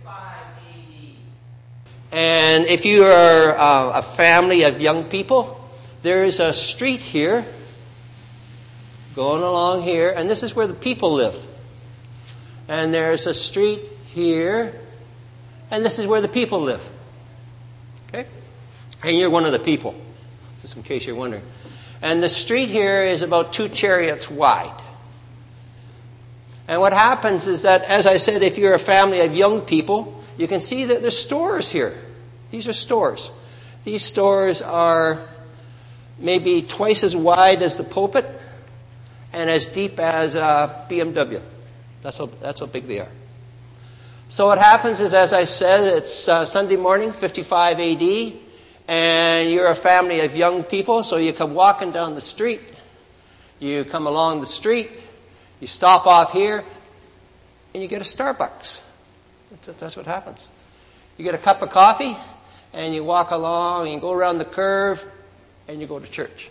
AD. And if you are a family of young people, there is a street here, going along here, and this is where the people live. And there's a street here, and this is where the people live. Okay? And you're one of the people, just in case you're wondering. And the street here is about 2 chariots wide. And what happens is that, as I said, if you're a family of young people, you can see that there's stores here. These are stores. These stores are maybe twice as wide as the pulpit and as deep as a BMW. That's how big they are. So what happens is, as I said, it's Sunday morning, 55 AD, and you're a family of young people, so you come walking down the street. You come along the street, you stop off here, and you get a Starbucks. That's what happens. You get a cup of coffee, and you walk along, and you go around the curve, and you go to church.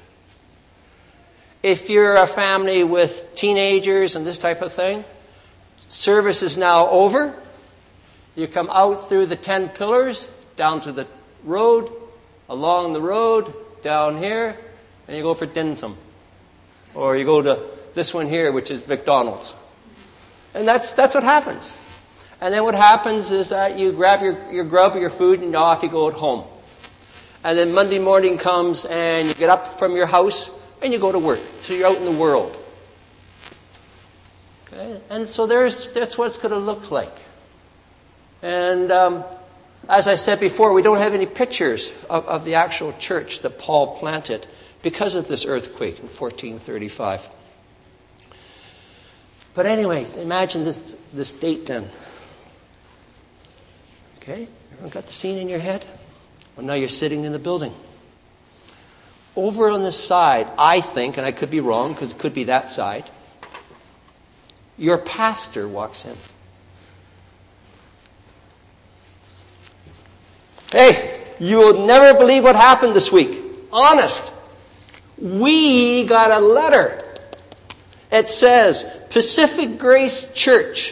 If you're a family with teenagers and this type of thing, service is now over. You come out through the 10 pillars, down to the road, along the road, down here, and you go for dim sum. Or you go to this one here, which is McDonald's. And that's what happens. And then what happens is that you grab your grub or your food and off you go at home. And then Monday morning comes and you get up from your house and you go to work. So you're out in the world. Okay? And so that's what it's going to look like. And as I said before, we don't have any pictures of the actual church that Paul planted because of this earthquake in 1435. But anyway, imagine this date then. Okay? Everyone got the scene in your head? Well, now you're sitting in the building. Over on this side, I think, and I could be wrong because it could be that side, your pastor walks in. Hey, you will never believe what happened this week. Honest. We got a letter. It says, Pacific Grace Church,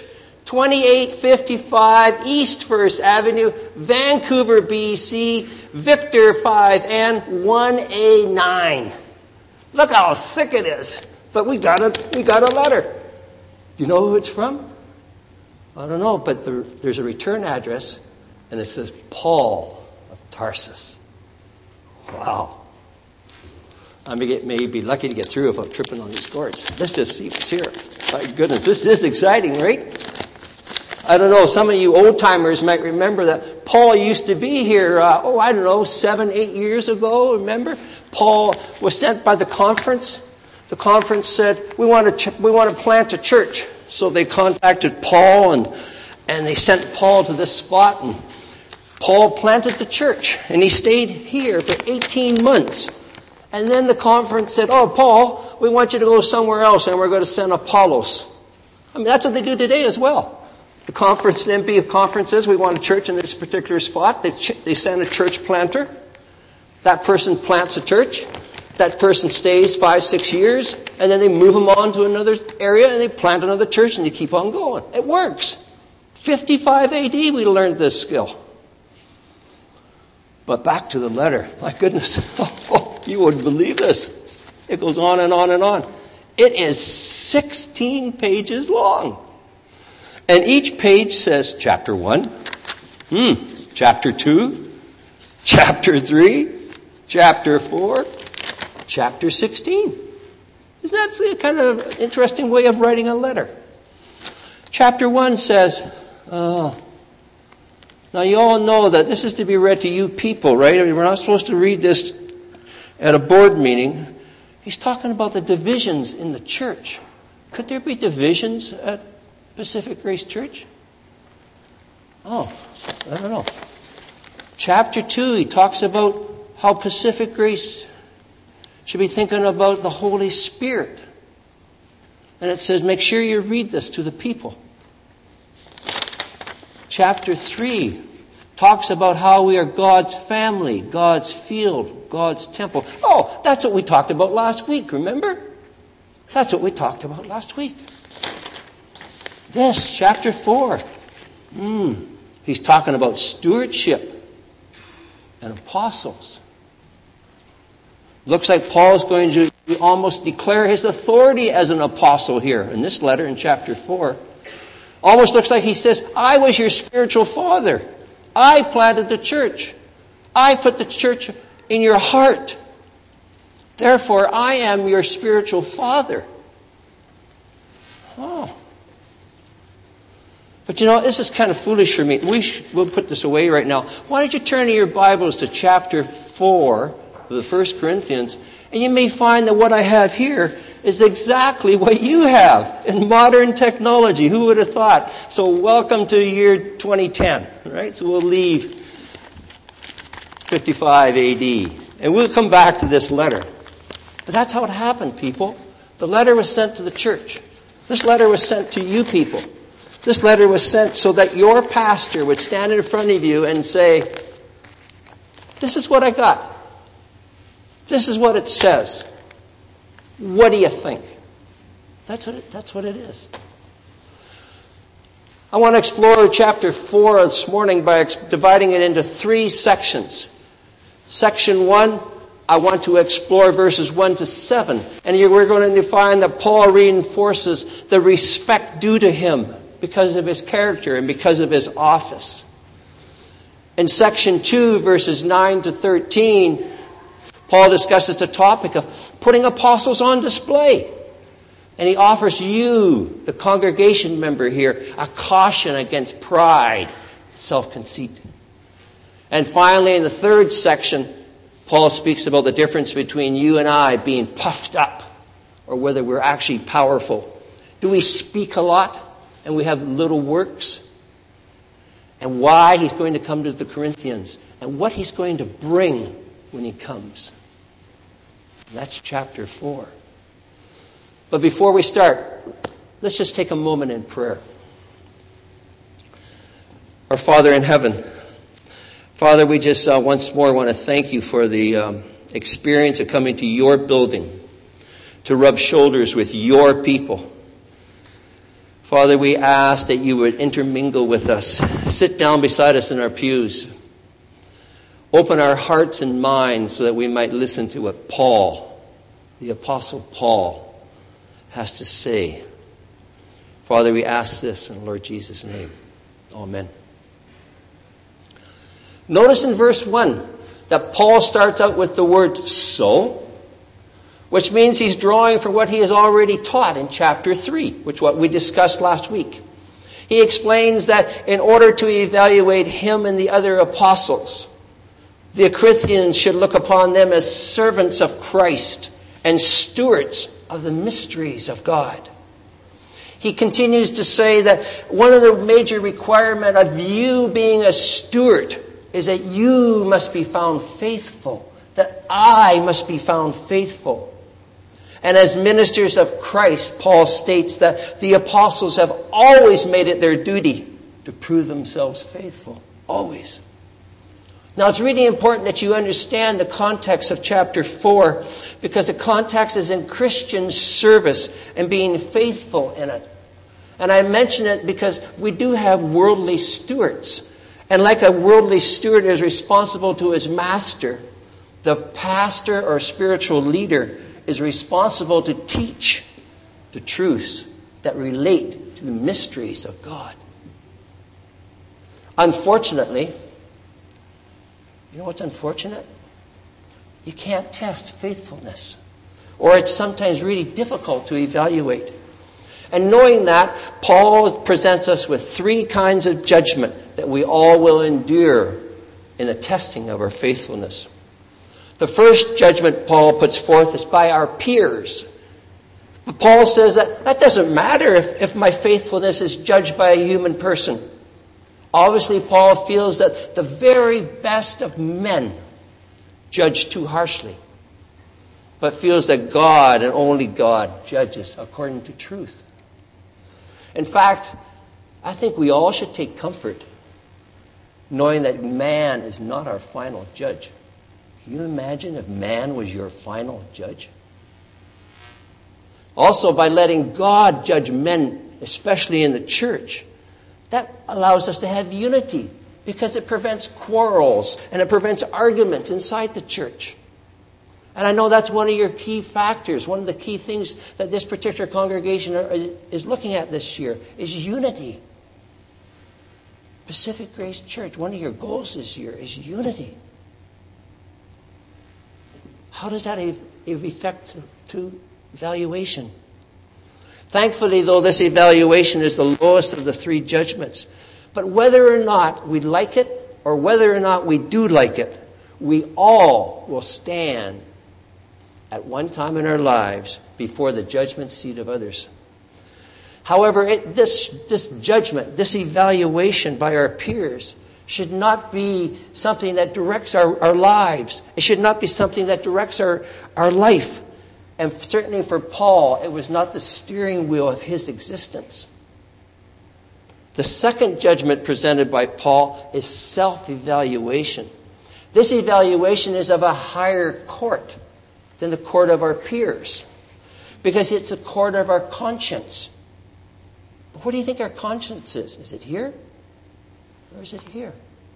2855 East First Avenue, Vancouver, BC, Victor 5N 1A9. Look how thick it is. But we got a letter. Do you know who it's from? I don't know, but there's a return address, and it says Paul of Tarsus. Wow. I may be lucky to get through if I'm tripping on these cords. Let's just see what's here. My goodness, this is exciting, right? I don't know, some of you old-timers might remember that Paul used to be here, 7-8 years ago, remember? Paul was sent by the conference. The conference said, we want to plant a church. So they contacted Paul, and they sent Paul to this spot, and Paul planted the church, and he stayed here for 18 months. And then the conference said, oh, Paul, we want you to go somewhere else, and we're going to send Apollos. I mean, that's what they do today as well. The conference, the MB conference says, we want a church in this particular spot. They send a church planter. That person plants a church. That person stays 5-6 years, and then they move them on to another area, and they plant another church, and they keep on going. It works. 55 AD, we learned this skill. But back to the letter. My goodness. You wouldn't believe this. It goes on and on and on. It is 16 pages long. And each page says chapter 1, chapter 2, chapter 3, chapter 4, chapter 16. Isn't that a kind of interesting way of writing a letter? Chapter 1 says, now you all know that this is to be read to you people, right? I mean, we're not supposed to read this at a board meeting. He's talking about the divisions in the church. Could there be divisions at Pacific Grace Church? Oh, I don't know. Chapter 2, he talks about how Pacific Grace should be thinking about the Holy Spirit. And it says, make sure you read this to the people. Chapter 3 talks about how we are God's family, God's field, God's temple. Oh, that's what we talked about last week, remember? That's what we talked about last week. This, chapter 4. He's talking about stewardship and apostles. Looks like Paul's going to almost declare his authority as an apostle here in this letter in chapter 4. Almost looks like he says, I was your spiritual father. I planted the church. I put the church in your heart. Therefore, I am your spiritual father. Oh. But you know, this is kind of foolish for me. We'll put this away right now. Why don't you turn in your Bibles to chapter 4 of the 1 Corinthians, and you may find that what I have here is exactly what you have in modern technology. Who would have thought? So welcome to year 2010, right? So we'll leave 55 AD. And we'll come back to this letter. But that's how it happened, people. The letter was sent to the church. This letter was sent to you people. This letter was sent so that your pastor would stand in front of you and say, this is what I got. This is what it says. What do you think? That's what it is. I want to explore chapter 4 this morning by dividing it into 3 sections. Section 1, I want to explore verses 1 to 7. And we're going to find that Paul reinforces the respect due to him because of his character and because of his office. In section 2, verses 9 to 13, Paul discusses the topic of putting apostles on display. And he offers you, the congregation member here, a caution against pride, self-conceit. And finally, in the 3rd section, Paul speaks about the difference between you and I being puffed up or whether we're actually powerful. Do we speak a lot and we have little works? And why he's going to come to the Corinthians and what he's going to bring when he comes. That's chapter 4. But before we start, let's just take a moment in prayer. Our Father in heaven, Father, we just once more want to thank you for the experience of coming to your building to rub shoulders with your people. Father, we ask that you would intermingle with us. Sit down beside us in our pews. Open our hearts and minds so that we might listen to what Paul, the Apostle Paul, has to say. Father, we ask this in the Lord Jesus' name. Amen. Notice in verse 1 that Paul starts out with the word so, which means he's drawing from what he has already taught in chapter 3, which what we discussed last week. He explains that in order to evaluate him and the other apostles, the Corinthians should look upon them as servants of Christ and stewards of the mysteries of God. He continues to say that one of the major requirements of you being a steward is that you must be found faithful, that I must be found faithful. And as ministers of Christ, Paul states that the apostles have always made it their duty to prove themselves faithful. Always. Now, it's really important that you understand the context of chapter 4 because the context is in Christian service and being faithful in it. And I mention it because we do have worldly stewards. And like a worldly steward is responsible to his master, the pastor or spiritual leader is responsible to teach the truths that relate to the mysteries of God. Unfortunately, you know what's unfortunate? You can't test faithfulness. Or it's sometimes really difficult to evaluate. And knowing that, Paul presents us with 3 kinds of judgment that we all will endure in the testing of our faithfulness. The first judgment Paul puts forth is by our peers. But Paul says that doesn't matter if my faithfulness is judged by a human person. Obviously, Paul feels that the very best of men judge too harshly, but feels that God and only God judges according to truth. In fact, I think we all should take comfort knowing that man is not our final judge. Can you imagine if man was your final judge? Also, by letting God judge men, especially in the church, That allows us to have unity because it prevents quarrels and it prevents arguments inside the church. And I know that's one of your key factors. One of the key things that this particular congregation is looking at this year is unity. Pacific Grace Church, one of your goals this year is unity. How does that affect to evaluation? Thankfully, though, this evaluation is the lowest of the 3 judgments. But whether or not we like it or whether or not we do like it, we all will stand at one time in our lives before the judgment seat of others. However, this judgment, this evaluation by our peers should not be something that directs our lives. It should not be something that directs our life. And certainly for Paul, it was not the steering wheel of his existence. The second judgment presented by Paul is self-evaluation. This evaluation is of a higher court than the court of our peers, because it's a court of our conscience. What do you think our conscience is? Is it here? Or is it here?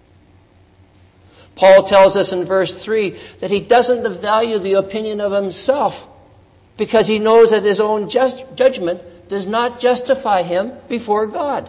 Paul tells us in verse 3 that he doesn't value the opinion of himself because he knows that his own judgment does not justify him before God.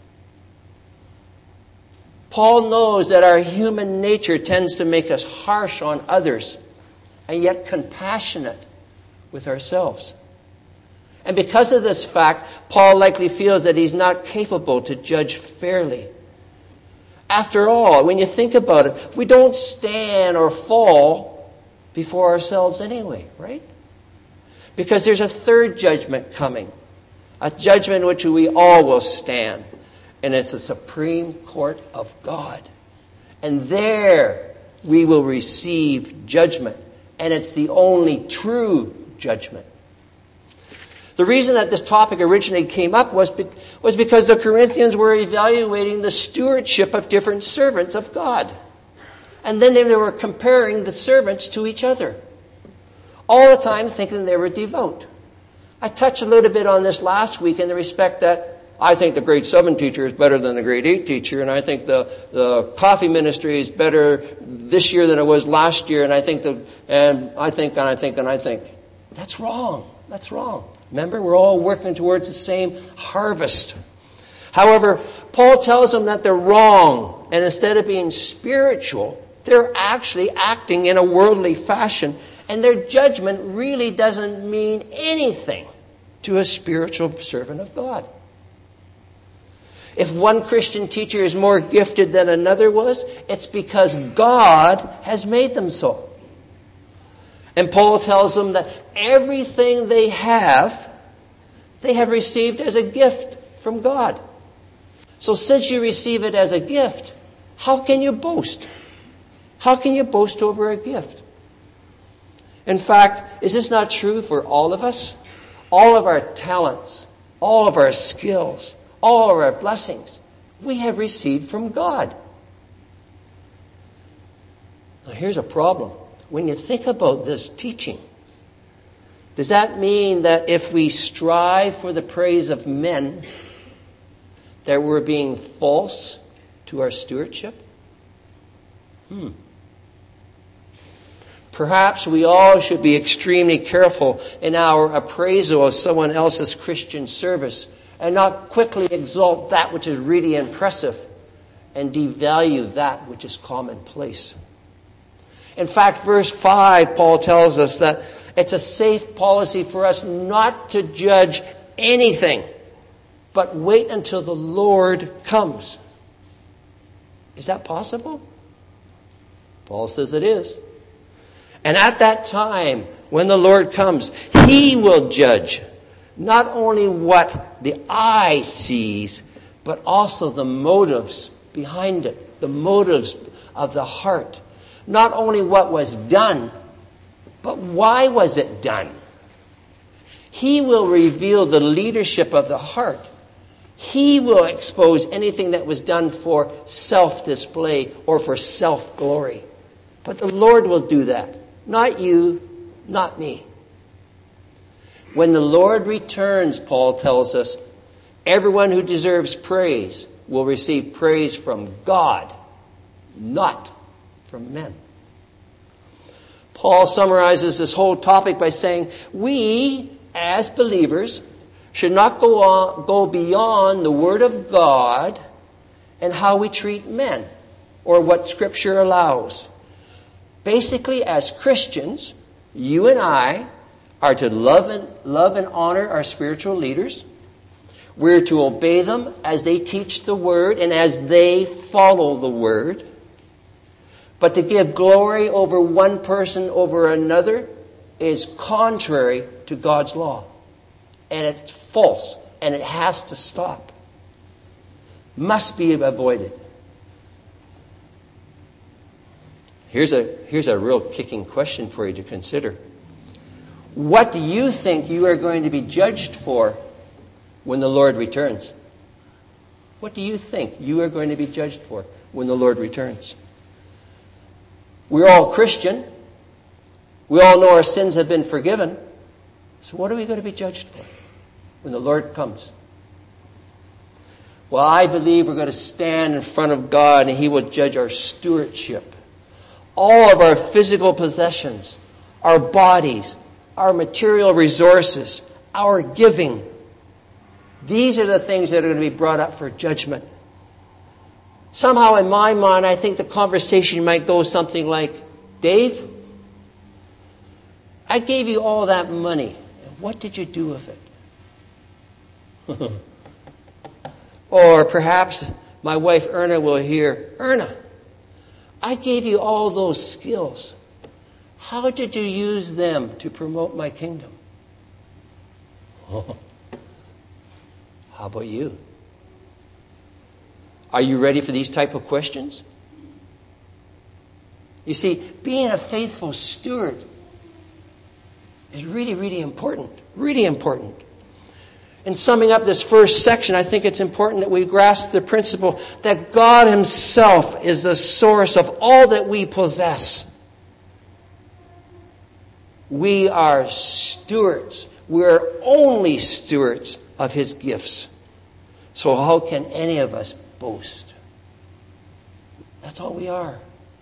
Paul knows that our human nature tends to make us harsh on others and yet compassionate with ourselves. And because of this fact, Paul likely feels that he's not capable to judge fairly. After all, when you think about it, we don't stand or fall before ourselves anyway, right? Because there's a third judgment coming, a judgment in which we all will stand, and it's the Supreme Court of God. And there we will receive judgment, and it's the only true judgment. The reason that this topic originally came up was because the Corinthians were evaluating the stewardship of different servants of God. And then they were comparing the servants to each other, all the time thinking they were devout. I touched a little bit on this last week in the respect that I think the grade 7 teacher is better than the grade 8 teacher, and I think the coffee ministry is better this year than it was last year, and I think. That's wrong. That's wrong. Remember, we're all working towards the same harvest. However, Paul tells them that they're wrong, and instead of being spiritual, they're actually acting in a worldly fashion, and their judgment really doesn't mean anything to a spiritual servant of God. If one Christian teacher is more gifted than another was, it's because God has made them so. And Paul tells them that everything they have received as a gift from God. So since you receive it as a gift, how can you boast? How can you boast over a gift? In fact, is this not true for all of us? All of our talents, all of our skills, all of our blessings, we have received from God. Now here's a problem. When you think about this teaching, does that mean that if we strive for the praise of men, that we're being false to our stewardship? Perhaps we all should be extremely careful in our appraisal of someone else's Christian service and not quickly exalt that which is really impressive and devalue that which is commonplace. In fact, verse 5, Paul tells us that it's a safe policy for us not to judge anything, but wait until the Lord comes. Is that possible? Paul says it is. And at that time, when the Lord comes, He will judge not only what the eye sees, but also the motives behind it, the motives of the heart. Not only what was done, but why was it done? He will reveal the leadership of the heart. He will expose anything that was done for self-display or for self-glory. But the Lord will do that. Not you, not me. When the Lord returns, Paul tells us, everyone who deserves praise will receive praise from God, not from men. Paul summarizes this whole topic by saying, we, as believers, should not go beyond the Word of God and how we treat men, or what Scripture allows. Basically, as Christians, you and I are to love and honor our spiritual leaders. We're to obey them as they teach the Word and as they follow the Word. But to give glory over one person over another is contrary to God's law. And it's false. And it has to stop. Must be avoided. Here's a real kicking question for you to consider. What do you think you are going to be judged for when the Lord returns? What do you think you are going to be judged for when the Lord returns? We're all Christian. We all know our sins have been forgiven. So what are we going to be judged for when the Lord comes? Well, I believe we're going to stand in front of God and He will judge our stewardship. All of our physical possessions, our bodies, our material resources, our giving. These are the things that are going to be brought up for judgment. Somehow in my mind, I think the conversation might go something like, Dave, I gave you all that money. What did you do with it? Or perhaps my wife Erna will hear, Erna, I gave you all those skills. How did you use them to promote my kingdom? How about you? Are you ready for these type of questions? You see, being a faithful steward is really, really important. Really important. In summing up this first section, I think it's important that we grasp the principle that God Himself is the source of all that we possess. We are stewards. We're only stewards of His gifts. So how can any of us boast? That's all we are.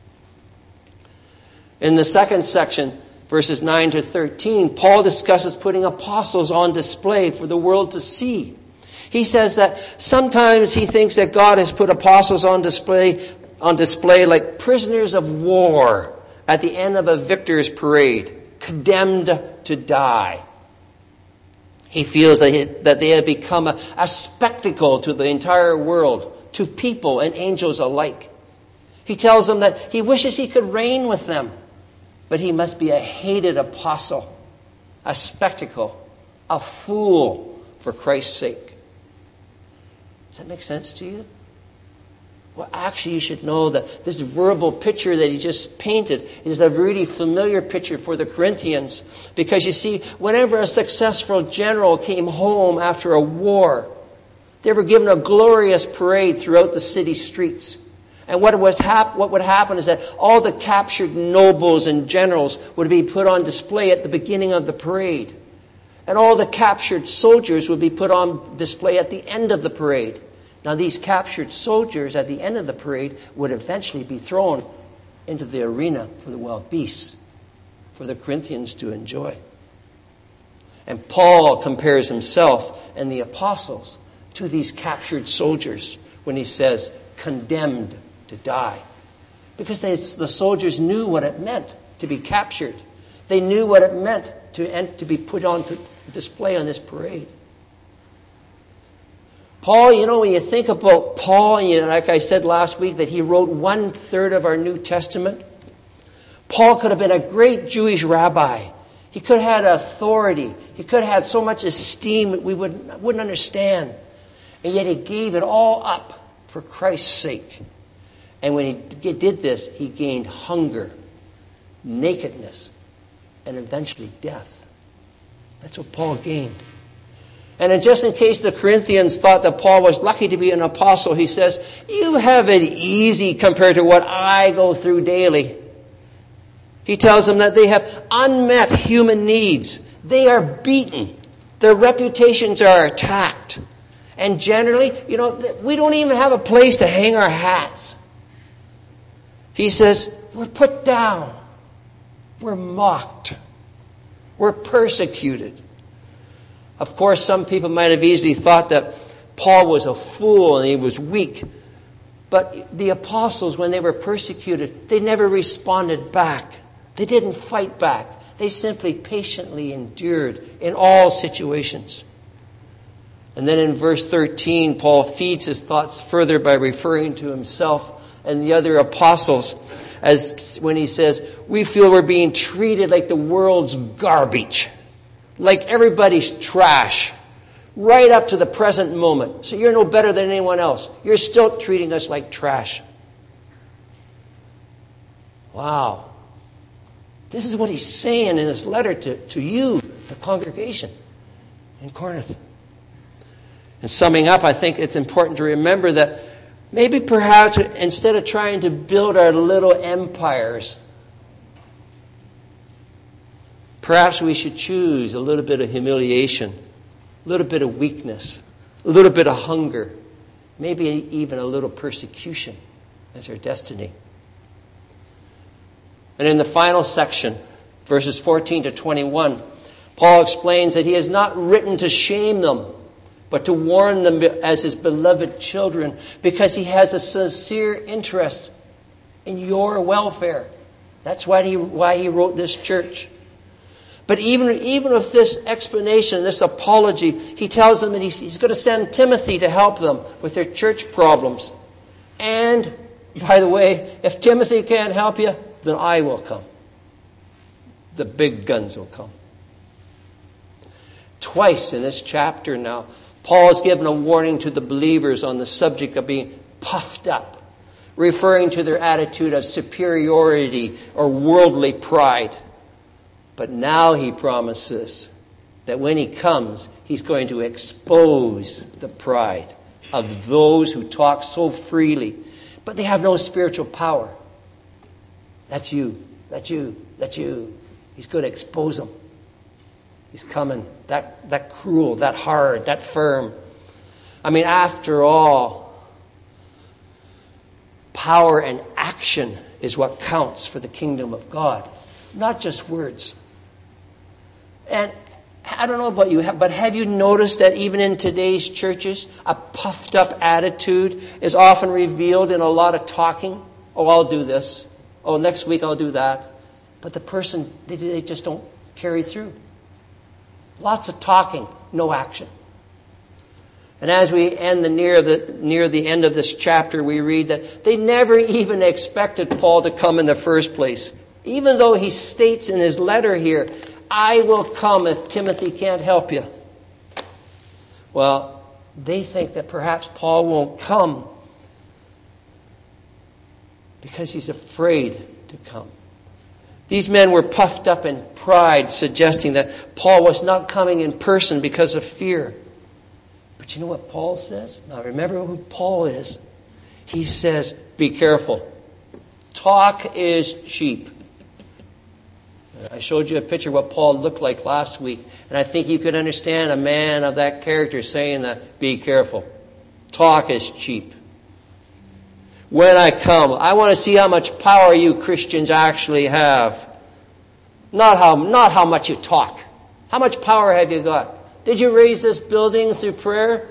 In the second section, verses 9 to 13, Paul discusses putting apostles on display for the world to see. He says that sometimes he thinks that God has put apostles on display like prisoners of war at the end of a victor's parade, condemned to die. He feels that they have become a spectacle to the entire world, to people and angels alike. He tells them that he wishes he could reign with them, but he must be a hated apostle, a spectacle, a fool for Christ's sake. Does that make sense to you? Well, actually, you should know that this verbal picture that he just painted is a really familiar picture for the Corinthians. Because you see, whenever a successful general came home after a war, they were given a glorious parade throughout the city streets. And what would happen is that all the captured nobles and generals would be put on display at the beginning of the parade. And all the captured soldiers would be put on display at the end of the parade. Now, these captured soldiers at the end of the parade would eventually be thrown into the arena for the wild beasts, for the Corinthians to enjoy. And Paul compares himself and the apostles to these captured soldiers when he says, condemned to die. Because the soldiers knew what it meant to be captured. They knew what it meant to be put on to display on this parade. Paul, when you think about Paul, like I said last week, that he wrote 1/3 of our New Testament. Paul could have been a great Jewish rabbi. He could have had authority. He could have had so much esteem that we wouldn't understand. And yet he gave it all up for Christ's sake. And when he did this, he gained hunger, nakedness, and eventually death. That's what Paul gained. And just in case the Corinthians thought that Paul was lucky to be an apostle, he says, you have it easy compared to what I go through daily. He tells them that they have unmet human needs. They are beaten. Their reputations are attacked. And generally, we don't even have a place to hang our hats. He says, we're put down. We're mocked. We're persecuted. Of course, some people might have easily thought that Paul was a fool and he was weak. But the apostles, when they were persecuted, they never responded back. They didn't fight back. They simply patiently endured in all situations. And then in verse 13, Paul feeds his thoughts further by referring to himself and the other apostles as when he says, we feel we're being treated like the world's garbage, like everybody's trash, right up to the present moment. So you're no better than anyone else. You're still treating us like trash. Wow. This is what he's saying in his letter to you, the congregation in Corinth. And summing up, I think it's important to remember that maybe perhaps instead of trying to build our little empires, perhaps we should choose a little bit of humiliation, a little bit of weakness, a little bit of hunger, maybe even a little persecution as our destiny. And in the final section, verses 14 to 21, Paul explains that he has not written to shame them, but to warn them as his beloved children, because he has a sincere interest in your welfare. That's why he wrote this church. But even with this explanation, this apology, he tells them that he's going to send Timothy to help them with their church problems. And, by the way, if Timothy can't help you, then I will come. The big guns will come. Twice in this chapter now, Paul has given a warning to the believers on the subject of being puffed up, referring to their attitude of superiority or worldly pride. But now he promises that when he comes, he's going to expose the pride of those who talk so freely, but they have no spiritual power. That's you. That's you. That's you. He's going to expose them. He's coming. That cruel, that hard, that firm. I mean, after all, power and action is what counts for the kingdom of God, not just words. And I don't know about you, but have you noticed that even in today's churches, a puffed up attitude is often revealed in a lot of talking? Oh, I'll do this. Oh, next week I'll do that. But the person, they just don't carry through. Lots of talking, no action. And as we end near the end of this chapter, we read that they never even expected Paul to come in the first place. Even though he states in his letter here, I will come if Timothy can't help you. Well, they think that perhaps Paul won't come because he's afraid to come. These men were puffed up in pride, suggesting that Paul was not coming in person because of fear. But you know what Paul says? Now remember who Paul is. He says, be careful. Talk is cheap. I showed you a picture of what Paul looked like last week. And I think you could understand a man of that character saying that, be careful. Talk is cheap. When I come, I want to see how much power you Christians actually have. Not how much you talk. How much power have you got? Did you raise this building through prayer?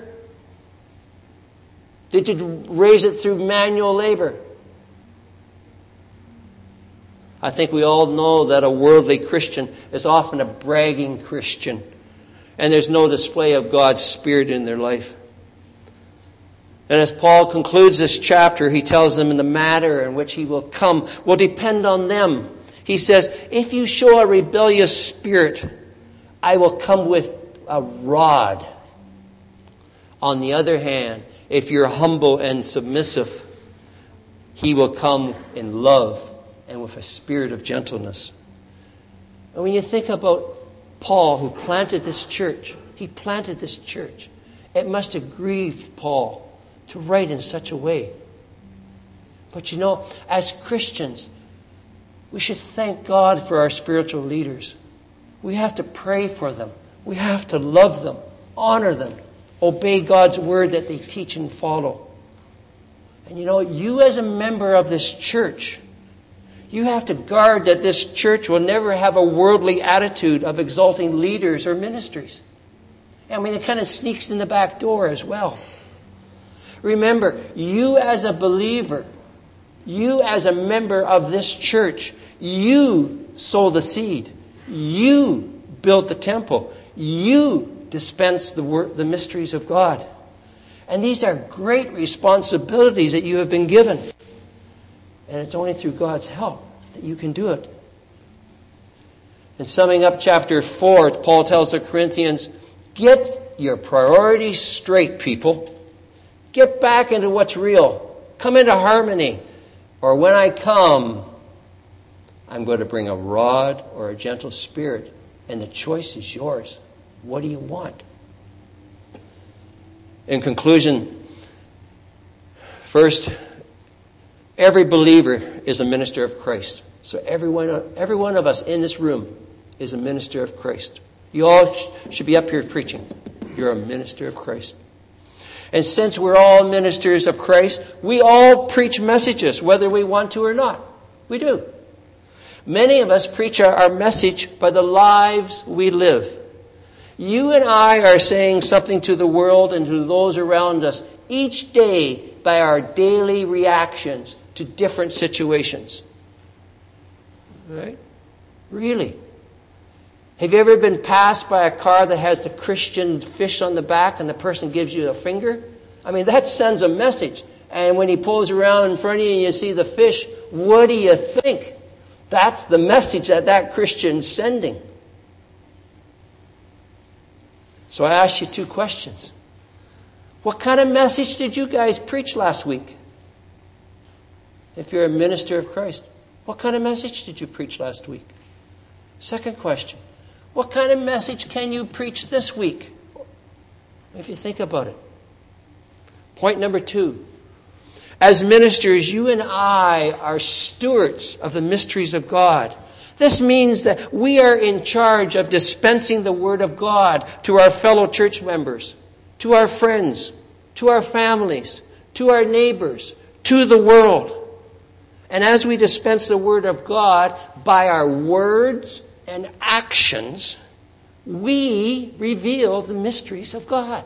Did you raise it through manual labor? I think we all know that a worldly Christian is often a bragging Christian. And there's no display of God's Spirit in their life. And as Paul concludes this chapter, he tells them in the manner in which he will come will depend on them. He says, if you show a rebellious spirit, I will come with a rod. On the other hand, if you're humble and submissive, he will come in love and with a spirit of gentleness. And when you think about Paul, who planted this church, he planted this church. It must have grieved Paul to write in such a way. But you know, as Christians, we should thank God for our spiritual leaders. We have to pray for them. We have to love them, honor them, obey God's word that they teach and follow. And you as a member of this church, you have to guard that this church will never have a worldly attitude of exalting leaders or ministries. It kind of sneaks in the back door as well. Remember, you as a believer, you as a member of this church, you sow the seed. You built the temple. You dispense the mysteries of God. And these are great responsibilities that you have been given. And it's only through God's help that you can do it. In summing up chapter 4, Paul tells the Corinthians, get your priorities straight, people. Get back into what's real. Come into harmony. Or when I come, I'm going to bring a rod or a gentle spirit. And the choice is yours. What do you want? In conclusion, first, every believer is a minister of Christ. So every one of us in this room is a minister of Christ. You all should be up here preaching. You're a minister of Christ. And since we're all ministers of Christ, we all preach messages, whether we want to or not. We do. Many of us preach our message by the lives we live. You and I are saying something to the world and to those around us each day by our daily reactions to different situations. Right? Really. Have you ever been passed by a car that has the Christian fish on the back and the person gives you a finger? That sends a message. And when he pulls around in front of you and you see the fish, what do you think? That's the message that Christian's sending. So I ask you 2 questions. What kind of message did you guys preach last week? If you're a minister of Christ, what kind of message did you preach last week? Second question. What kind of message can you preach this week? If you think about it. Point number 2. As ministers, you and I are stewards of the mysteries of God. This means that we are in charge of dispensing the Word of God to our fellow church members, to our friends, to our families, to our neighbors, to the world. And as we dispense the Word of God by our words and actions, we reveal the mysteries of God.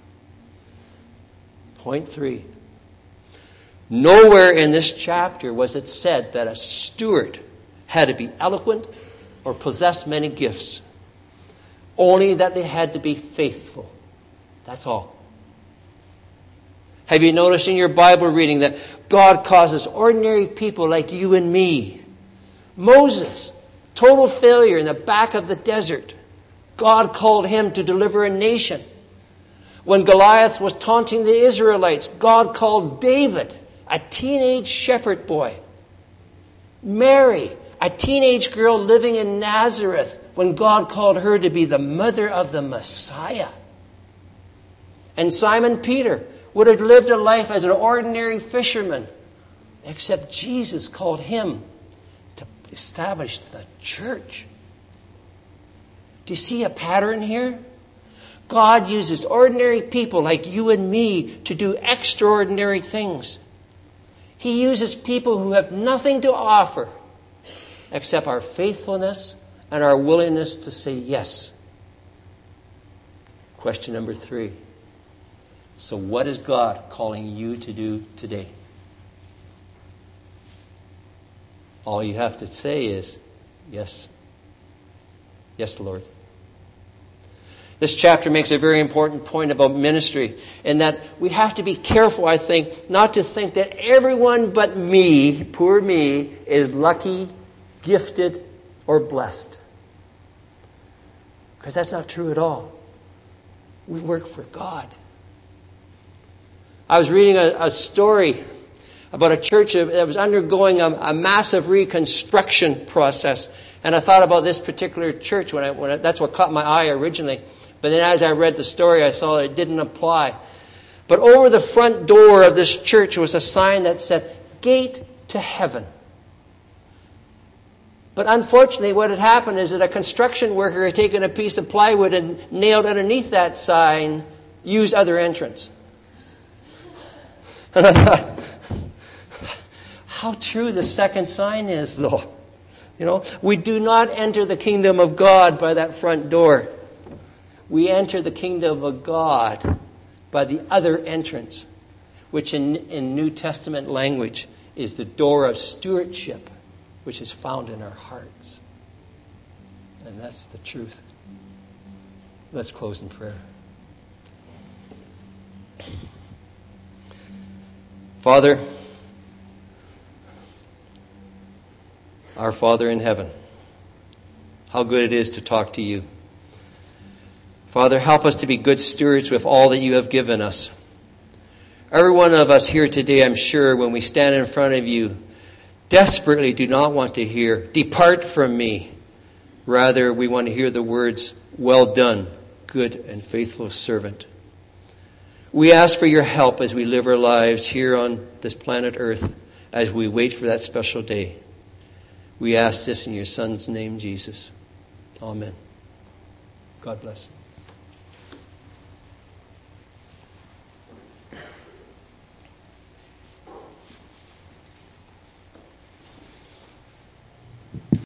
Point 3. Nowhere in this chapter was it said that a steward had to be eloquent or possess many gifts. Only that they had to be faithful. That's all. Have you noticed in your Bible reading that God causes ordinary people like you and me? Moses, total failure in the back of the desert. God called him to deliver a nation. When Goliath was taunting the Israelites, God called David, a teenage shepherd boy. Mary, a teenage girl living in Nazareth, when God called her to be the mother of the Messiah. And Simon Peter would have lived a life as an ordinary fisherman, except Jesus called him to establish the church. Do you see a pattern here? God uses ordinary people like you and me to do extraordinary things. He uses people who have nothing to offer except our faithfulness and our willingness to say yes. Question number 3. So what is God calling you to do today? All you have to say is, yes. Yes, Lord. This chapter makes a very important point about ministry, in that we have to be careful, I think, not to think that everyone but me, poor me, is lucky, gifted, or blessed. Because that's not true at all. We work for God. I was reading a story about a church that was undergoing a massive reconstruction process. And I thought about this particular church that's what caught my eye originally. But then as I read the story, I saw that it didn't apply. But over the front door of this church was a sign that said, Gate to Heaven. But unfortunately, what had happened is that a construction worker had taken a piece of plywood and nailed underneath that sign, use other entrance. And I thought, how true the second sign is, though. We do not enter the kingdom of God by that front door. We enter the kingdom of God by the other entrance, which in New Testament language is the door of stewardship, which is found in our hearts. And that's the truth. Let's close in prayer. Father, our Father in heaven, how good it is to talk to you. Father, help us to be good stewards with all that you have given us. Every one of us here today, I'm sure, when we stand in front of you, desperately do not want to hear, "Depart from me." Rather, we want to hear the words, "Well done, good and faithful servant." We ask for your help as we live our lives here on this planet Earth, as we wait for that special day. We ask this in your Son's name, Jesus. Amen. God bless.